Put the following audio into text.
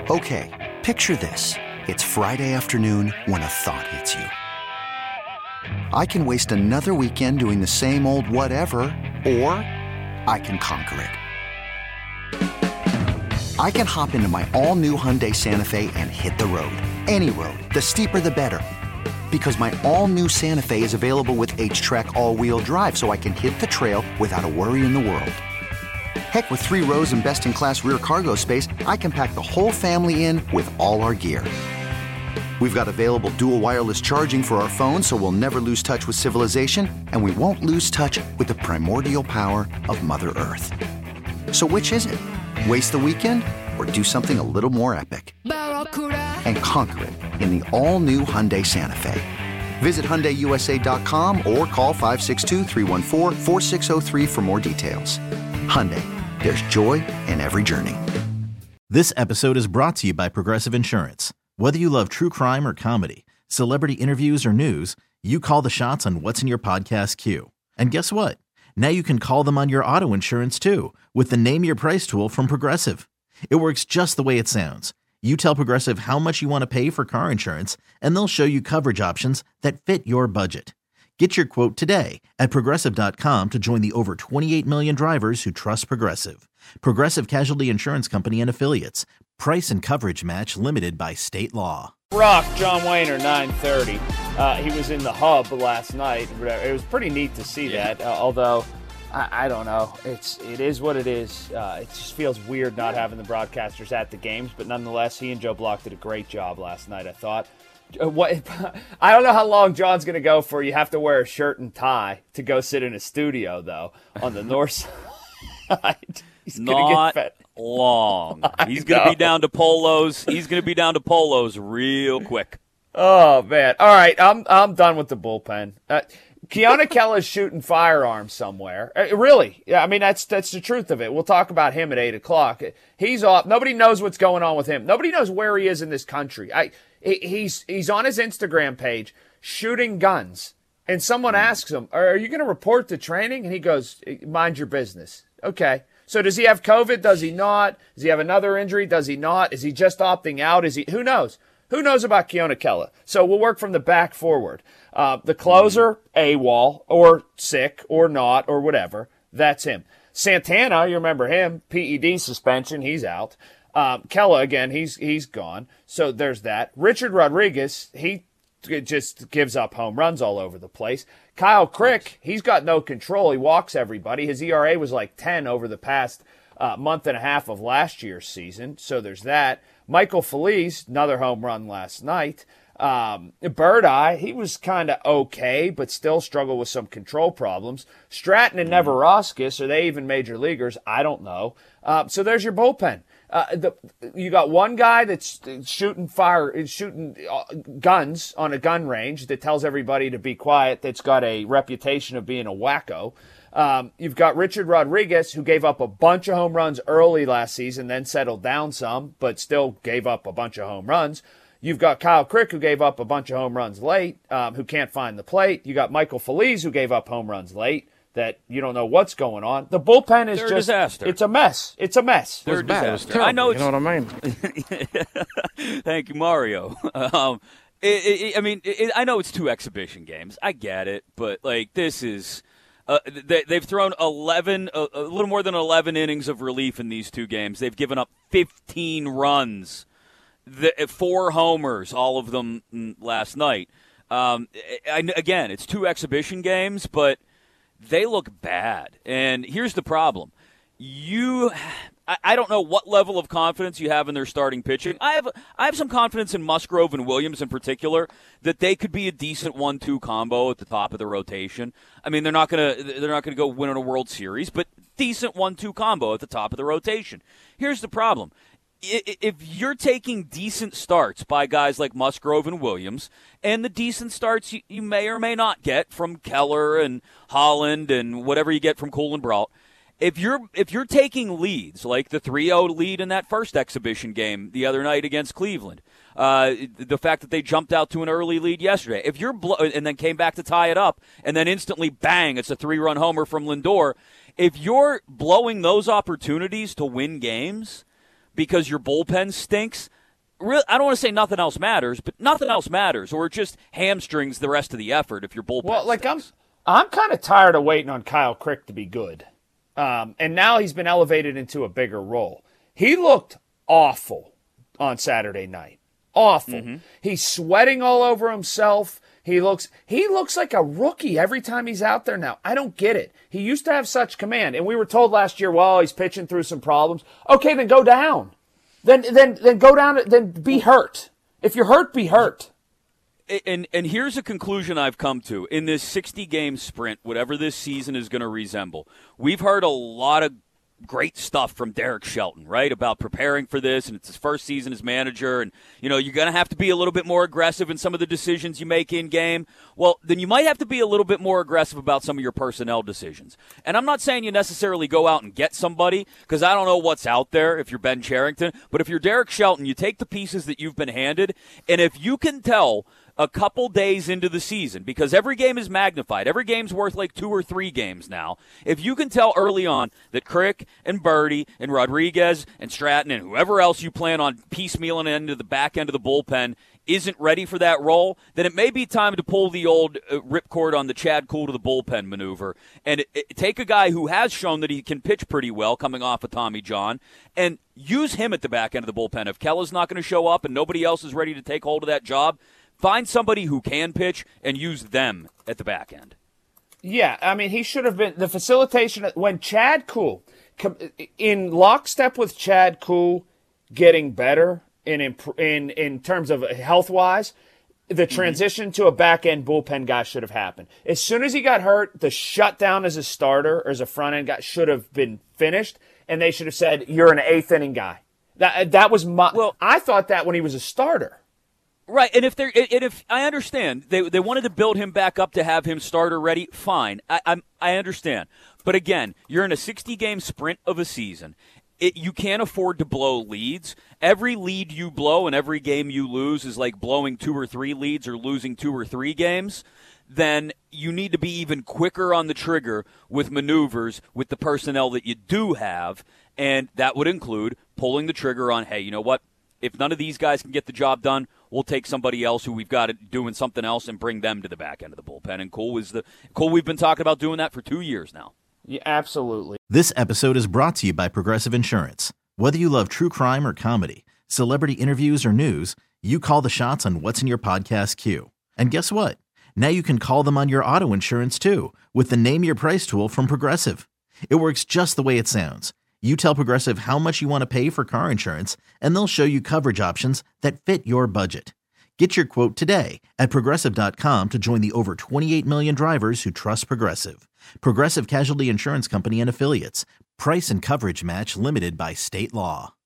Okay, picture this. It's Friday afternoon when a thought hits you. I can waste another weekend doing the same old whatever, or I can conquer it. I can hop into my all-new Hyundai Santa Fe and hit the road. Any road. The steeper, the better. Because my all-new Santa Fe is available with H-Track all-wheel drive, so I can hit the trail without a worry in the world. Heck, with 3 rows and best-in-class rear cargo space, I can pack the whole family in with all our gear. We've got available dual wireless charging for our phones, so we'll never lose touch with civilization, and we won't lose touch with the primordial power of Mother Earth. So which is it? Waste the weekend or do something a little more epic? And conquer it in the all-new Hyundai Santa Fe. Visit HyundaiUSA.com or call 562-314-4603 for more details. Hyundai, there's joy in every journey. This episode is brought to you by Progressive Insurance. Whether you love true crime or comedy, celebrity interviews or news, you call the shots on what's in your podcast queue. And guess what? Now you can call them on your auto insurance too with the Name Your Price tool from Progressive. It works just the way it sounds. You tell Progressive how much you want to pay for car insurance, and they'll show you coverage options that fit your budget. Get your quote today at Progressive.com to join the over 28 million drivers who trust Progressive. Progressive Casualty Insurance Company and Affiliates. Price and coverage match limited by state law. Rock, John Wayner, 9:30. He was in the hub last night. It was pretty neat to see that, although I don't know. It is what it is. It just feels weird not having the broadcasters at the games, but nonetheless, he and Joe Block did a great job last night, I thought. I don't know how long John's going to go for. You have to wear a shirt and tie to go sit in a studio, though, on the north side. He's not long. He's going to be down to polos. He's going to be down to polos real quick. Oh, man. All right, I'm done with the bullpen. Keone Kela's shooting firearms somewhere. Really. Yeah, I mean, that's the truth of it. We'll talk about him at 8 o'clock. He's off. Nobody knows what's going on with him. Nobody knows where he is in this country. He's on his Instagram page shooting guns. And someone asks him, are you going to report to training? And he goes, mind your business. Okay. So does he have COVID? Does he not? Does he have another injury? Does he not? Is he just opting out? Who knows? Who knows about Keone Kela? So we'll work from the back forward. The closer, AWOL, or sick, or not, or whatever. That's him. Santana, you remember him, PED suspension, he's out. Kela, again, he's gone. So there's that. Richard Rodriguez, he just gives up home runs all over the place. Kyle Crick, he's got no control. He walks everybody. His ERA was like 10 over the past month and a half of last year's season. So there's that. Michael Feliz, another home run last night. Bird Eye, he was kind of okay, but still struggled with some control problems. Stratton and Neverauskas, are they even major leaguers? I don't know. So there's your bullpen. You got one guy that's shooting guns on a gun range that tells everybody to be quiet, that's got a reputation of being a wacko. You've got Richard Rodriguez, who gave up a bunch of home runs early last season, then settled down some, but still gave up a bunch of home runs. You've got Kyle Crick, who gave up a bunch of home runs late, who can't find the plate. You got Michael Feliz, who gave up home runs late, that you don't know what's going on. The bullpen is disaster. It's a mess. It's a mess. They're a disaster. I know. You know what I mean? Thank you, Mario. I know it's 2 exhibition games. I get it, but like this is. They've thrown 11, a little more than 11 innings of relief in these 2 games. They've given up 15 runs, 4 homers, all of them last night. Again, it's 2 exhibition games, but they look bad. And here's the problem. I don't know what level of confidence you have in their starting pitching. I have some confidence in Musgrove and Williams in particular that they could be a decent 1-2 combo at the top of the rotation. I mean, they're not gonna go win a World Series, but decent 1-2 combo at the top of the rotation. Here's the problem. If you're taking decent starts by guys like Musgrove and Williams, and the decent starts you may or may not get from Keller and Holland and whatever you get from Cole and Brault, if you're taking leads like the 3-0 lead in that first exhibition game the other night against Cleveland, the fact that they jumped out to an early lead yesterday, if you're and then came back to tie it up, and then instantly bang, it's a 3-run homer from Lindor. If you're blowing those opportunities to win games because your bullpen stinks, I don't want to say nothing else matters, but nothing else matters, or it just hamstrings the rest of the effort if your bullpen. Well, like I'm kind of tired of waiting on Kyle Crick to be good, and now he's been elevated into a bigger role. He looked awful on Saturday night. Awful. Mm-hmm. He's sweating all over himself. He looks like a rookie every time he's out there now. I don't get it. He used to have such command, and we were told last year, well, he's pitching through some problems. Okay, then go down. Then go down. Then be hurt. If you're hurt, be hurt. And here's a conclusion I've come to in this 60-game sprint, whatever this season is going to resemble. We've heard a lot of great stuff from Derek Shelton, right, about preparing for this, and it's his first season as manager, and, you know, you're going to have to be a little bit more aggressive in some of the decisions you make in-game. Well, then you might have to be a little bit more aggressive about some of your personnel decisions. And I'm not saying you necessarily go out and get somebody, because I don't know what's out there if you're Ben Cherington, but if you're Derek Shelton, you take the pieces that you've been handed, and if you can tell a couple days into the season, because every game is magnified. Every game's worth like 2 or 3 games now. If you can tell early on that Crick and Birdie and Rodriguez and Stratton and whoever else you plan on piecemealing into the back end of the bullpen isn't ready for that role, then it may be time to pull the old ripcord on the Chad Kuhl to the bullpen maneuver and take a guy who has shown that he can pitch pretty well coming off of Tommy John and use him at the back end of the bullpen. If Kella's not going to show up and nobody else is ready to take hold of that job, find somebody who can pitch and use them at the back end. Yeah, I mean, he should have been the facilitation when Chad Kuhl, in lockstep with Chad Kuhl getting better in terms of health-wise, the transition to a back-end bullpen guy should have happened. As soon as he got hurt, the shutdown as a starter or as a front-end guy should have been finished, and they should have said, you're an eighth-inning guy. That was I thought that when he was a starter. Right, and if I understand, they wanted to build him back up to have him starter ready, fine. I understand. But again, you're in a 60-game sprint of a season. You can't afford to blow leads. Every lead you blow and every game you lose is like blowing 2 or 3 leads or losing 2 or 3 games. Then you need to be even quicker on the trigger with maneuvers with the personnel that you do have, and that would include pulling the trigger on, hey, you know what? If none of these guys can get the job done, we'll take somebody else who we've got doing something else and bring them to the back end of the bullpen. And Kuhl we've been talking about doing that for 2 years now. Yeah, absolutely. This episode is brought to you by Progressive Insurance. Whether you love true crime or comedy, celebrity interviews or news, you call the shots on what's in your podcast queue. And guess what? Now you can call them on your auto insurance too with the Name Your Price tool from Progressive. It works just the way it sounds. You tell Progressive how much you want to pay for car insurance, and they'll show you coverage options that fit your budget. Get your quote today at Progressive.com to join the over 28 million drivers who trust Progressive. Progressive Casualty Insurance Company and Affiliates. Price and coverage match limited by state law.